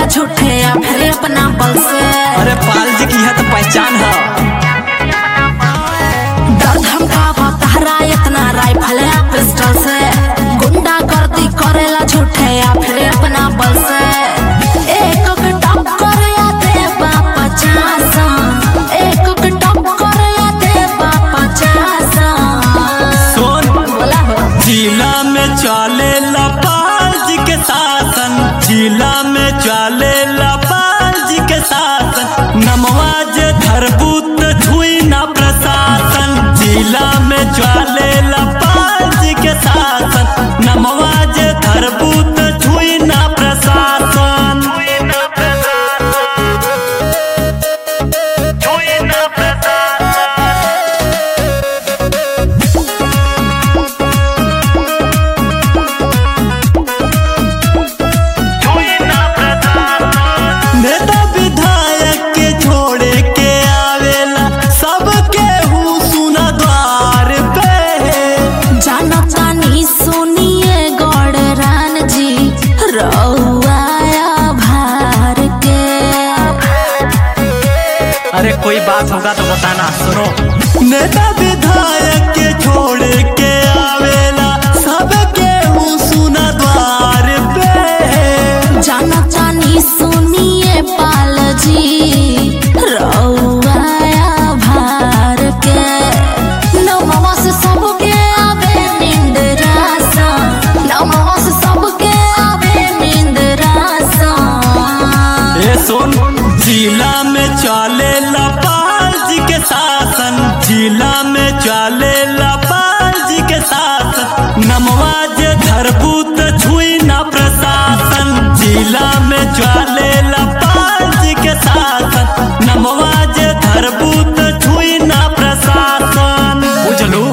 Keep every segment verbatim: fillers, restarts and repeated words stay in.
करेला झूठे या फिर अपना बल से। अरे पाल जी की है तो पहचान है। दर्द हमका तहरा इतना राइफल या पिस्टल से, गुंडा गर्दी करेला झूठे या फिर अपना बल से। एक टप करेला दे बापा चासा, एक टप करेला दे बापा चासा। सुन बोला हो जिला में चले पाल जी के शासन, जिला में चले पाल जी के शासन। नमवाज धरबूत छुई ना प्रशासन, जिला में चले पाल जी के शासन। नमवाज धरबूत छुई ना प्रशासन। नेता विधायक के छोड़े के आवेला, सबके हूँ सुना द्वार पे। जानता नहीं सुनिए गौड़रान जी रउआया भार के। अरे कोई बात होगा तो बताना। सुनो नेता विधायक के छोड़े के आवेला, सबके हूँ सुना द्वार पे। जानता नहीं सुनिए पाल जी रउआया भार के। नमवा से सबके आवे निंदरासा, नमवा से सबके आवे निंदरासा। ए सुन जिला में चले पाल जी के शासन, जिला में चले पाल जी के शासन। नमवाज धरबूत छुई ना प्रशासन, जिला में चले पाल जी के शासन। नमवाज धरबूत छुई ना प्रशासन। बुझलू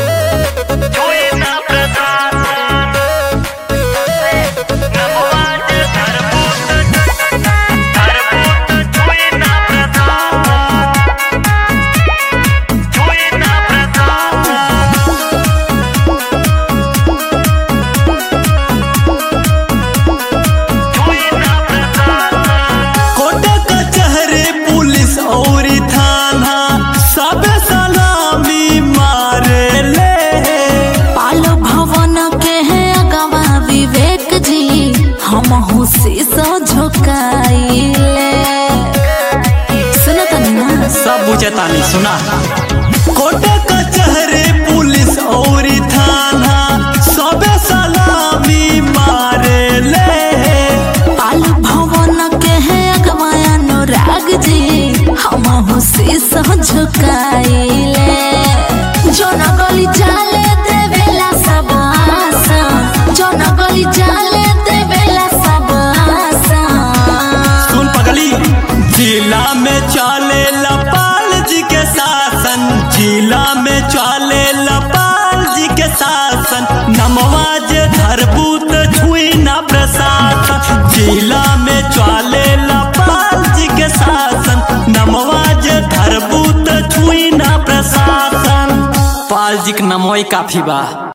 और थाना सब सलामी मारे ले। पाल भवन के है अगवा विवेक जी, हम शीशो झुकाइले। सुनत ना सब बुझतानी सुना। कोटे कचहरे पुलिस और थाना सब सलामी मारे ले। पाल भवन के है अगवा अनुराग जी, हम शीशो झुकाइले। जो न गली जाले देवेला सब आशा, जो न गली जाले देवेला सब आशा। सुन पगली जिला में चले पाल जी के शासन, जिला में चले पाल जी के शासन। नमवाज धरबूत छुई ना प्रशासन, जिला में चले पाल जी के शासन। नमवाज धरबूत छुई ना प्रशासन। पाल जी के नमोई काफी बा।